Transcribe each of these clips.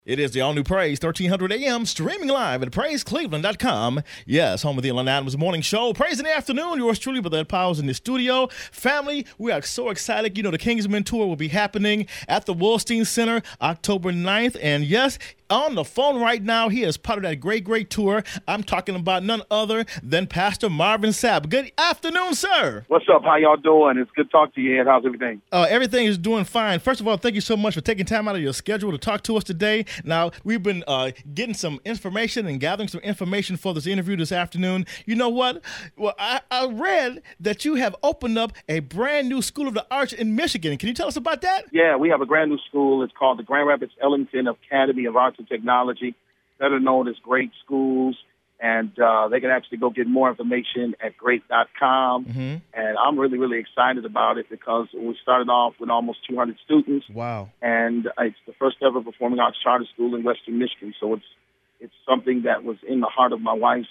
It is the all-new Praise 1300 AM, streaming live at praisecleveland.com. Yes, home of the Alan Adams Morning Show. Praise in the afternoon. Yours truly, Brother Ed Powers in the studio. Family, we are so excited. You know, the Kingsmen Tour will be happening at the Wolstein Center October 9th. And yes, on the phone right now, he is part of that great tour. I'm talking about none other than Pastor Marvin Sapp. Good afternoon, sir. What's up? How y'all doing? It's good to talk to you, Ed. How's everything? Everything is doing fine. First of all, thank you so much for taking time out of your schedule to talk to us today. Now, we've been getting some information and gathering some information for this interview this afternoon. You know what? Well, I read that you have opened up a brand new School of the Arts in Michigan. Can you tell us about that? Yeah, we have a brand new school. It's called the Grand Rapids Ellington Academy of Arts and Technology, better known as Great Schools. And they can actually go get more information at great.com. Mm-hmm. And I'm really excited about it because we started off with almost 200 students. Wow. And it's the first ever performing arts charter school in Western Michigan. So it's something that was in the heart of my wife's,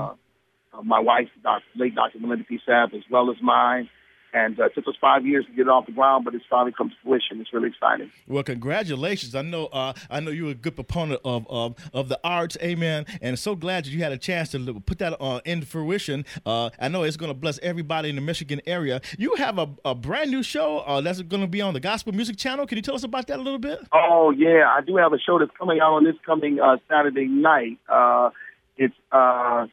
late Dr. Melinda P. Sapp, as well as mine. And it took us 5 years to get it off the ground, but it's finally come to fruition. It's really exciting. Well, congratulations! I know you're a good proponent of the arts, amen. And so glad that you had a chance to put that into fruition. I know it's going to bless everybody in the Michigan area. You have a brand new show that's going to be on the Gospel Music Channel. Can you tell us about that a little bit? Oh yeah, I do have a show that's coming out on this coming Saturday night. It's a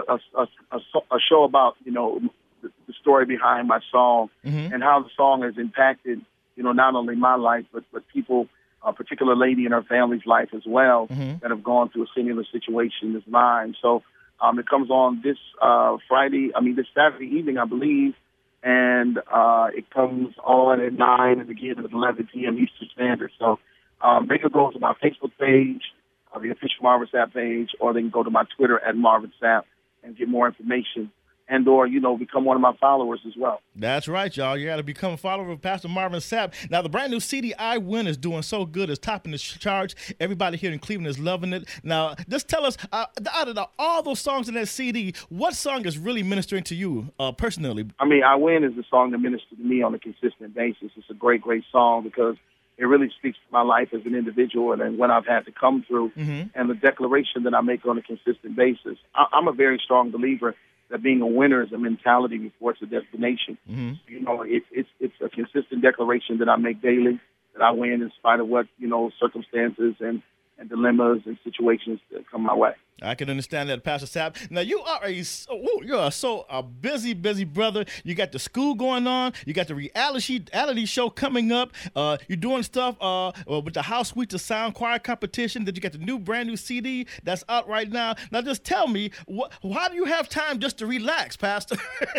show about the story behind my song and how the song has impacted, not only my life, but people, a particular lady in her family's life as well that have gone through a similar situation as mine. So it comes on this this Saturday evening, I believe, and it comes on at 9 and again at 11 p.m. Eastern Standard. So they can go to my Facebook page, the official Marvin Sapp page, or they can go to my Twitter at Marvin Sapp and get more information. And or, become one of my followers as well. That's right, y'all. You got to become a follower of Pastor Marvin Sapp. Now, the brand new CD, I Win, is doing so good. It's topping the charts. Everybody here in Cleveland is loving it. Now, just tell us, out of all those songs in that CD, what song is really ministering to you personally? I Win is the song that ministers to me on a consistent basis. It's a great song because it really speaks to my life as an individual and what I've had to come through and the declaration that I make on a consistent basis. I'm a very strong believer that being a winner is a mentality before it's a destination. It's a consistent declaration that I make daily, that I win in spite of what, circumstances and dilemmas and situations that come my way. I can understand that, Pastor Sapp. Now, you are a busy brother. You got the school going on. You got the reality show coming up. You're doing stuff with the House Suite to Sound Choir competition. That you got the brand new CD that's out right now. Now, just tell me, why do you have time just to relax, Pastor?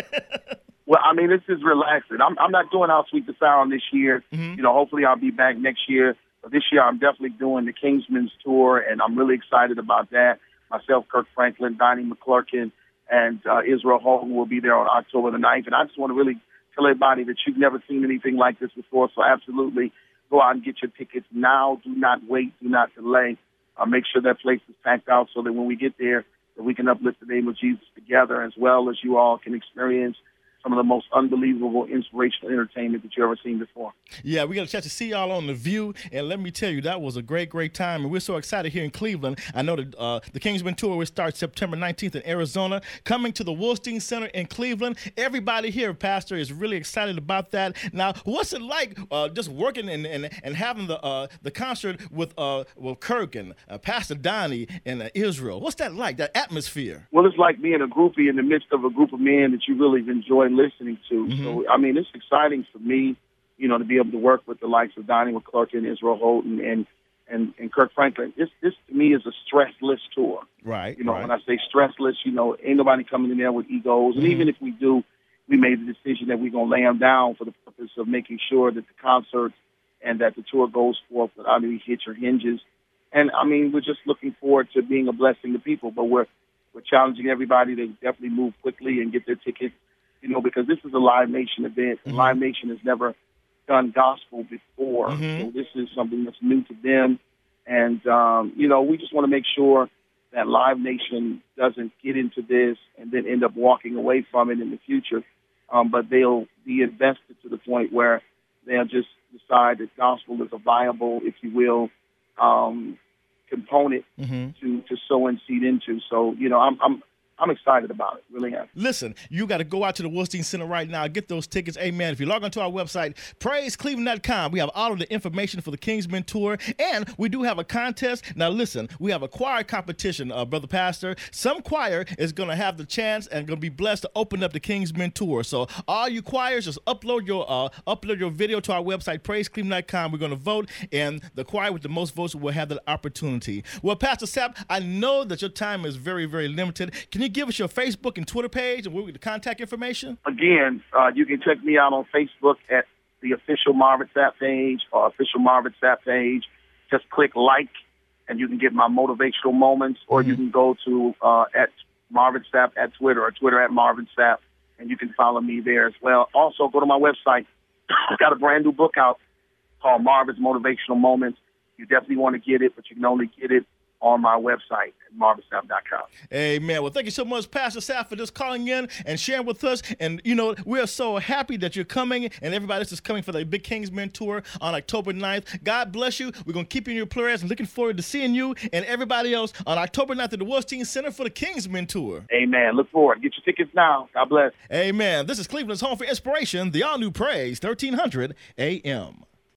Well, this is relaxing. I'm not doing House Suite to Sound this year. Hopefully I'll be back next year. But this year I'm definitely doing the Kingsmen's Tour, and I'm really excited about that. Myself, Kirk Franklin, Donnie McClurkin, and Israel Houghton will be there on October the 9th. And I just want to really tell everybody that you've never seen anything like this before. So absolutely go out and get your tickets now. Do not wait. Do not delay. Make sure that place is packed out so that when we get there, that we can uplift the name of Jesus together, as well as you all can experience some of the most unbelievable, inspirational entertainment that you've ever seen before. Yeah, we got a chance to see y'all on The View, and let me tell you, that was a great time, and we're so excited here in Cleveland. I know that the Kingsmen Tour will start September 19th in Arizona, coming to the Wolstein Center in Cleveland. Everybody here, Pastor, is really excited about that. Now, what's it like just working and having the concert with Kirk and Pastor Donnie and Israel? What's that like, that atmosphere? Well, it's like being a groupie in the midst of a group of men that you really enjoy listening to. So, it's exciting for me, to be able to work with the likes of Donnie McClurkin, Israel Houghton, and Kirk Franklin. This to me is a stressless tour. Right. When I say stressless, ain't nobody coming in there with egos. And even if we do, we made the decision that we're going to lay them down for the purpose of making sure that the concert and that the tour goes forth without any hitch or hinges. And, we're just looking forward to being a blessing to people, but we're challenging everybody to definitely move quickly and get their tickets. Because this is a Live Nation event. Live Nation has never done gospel before. So this is something that's new to them. And, we just want to make sure that Live Nation doesn't get into this and then end up walking away from it in the future. But they'll be invested to the point where they'll just decide that gospel is a viable, if you will, component to sow and seed into. So, you know, I'm excited about it. Really am. Listen, you got to go out to the Wolstein Center right now. Get those tickets. Amen. If you log onto our website, praisecleveland.com, we have all of the information for the Kingsmen Tour, and we do have a contest. Now, listen, we have a choir competition, Brother Pastor. Some choir is going to have the chance and going to be blessed to open up the Kingsmen Tour. So all you choirs, just upload your video to our website, praisecleveland.com. We're going to vote, and the choir with the most votes will have that opportunity. Well, Pastor Sapp, I know that your time is very, very limited. Can you give us your Facebook and Twitter page and the contact information? Again, you can check me out on Facebook at the official Marvin Sapp page or official Marvin Sapp page. Just click like, and you can get my motivational moments, or you can go to at Marvin Sapp at Twitter or Twitter at Marvin Sapp, and you can follow me there as well. Also, go to my website. I've got a brand new book out called Marvin's Motivational Moments. You definitely want to get it, but you can only get it on my website at marvinsapp.com. Amen. Well, thank you so much, Pastor Sapp, for just calling in and sharing with us. And, you know, we're so happy that you're coming, and everybody else is coming for the Big Kingsmen Tour on October 9th. God bless you. We're going to keep you in your prayers and looking forward to seeing you and everybody else on October 9th at the Wolstein Center for the Kingsmen Tour. Amen. Look forward. Get your tickets now. God bless. Amen. This is Cleveland's Home for Inspiration, the all-new Praise 1300 AM.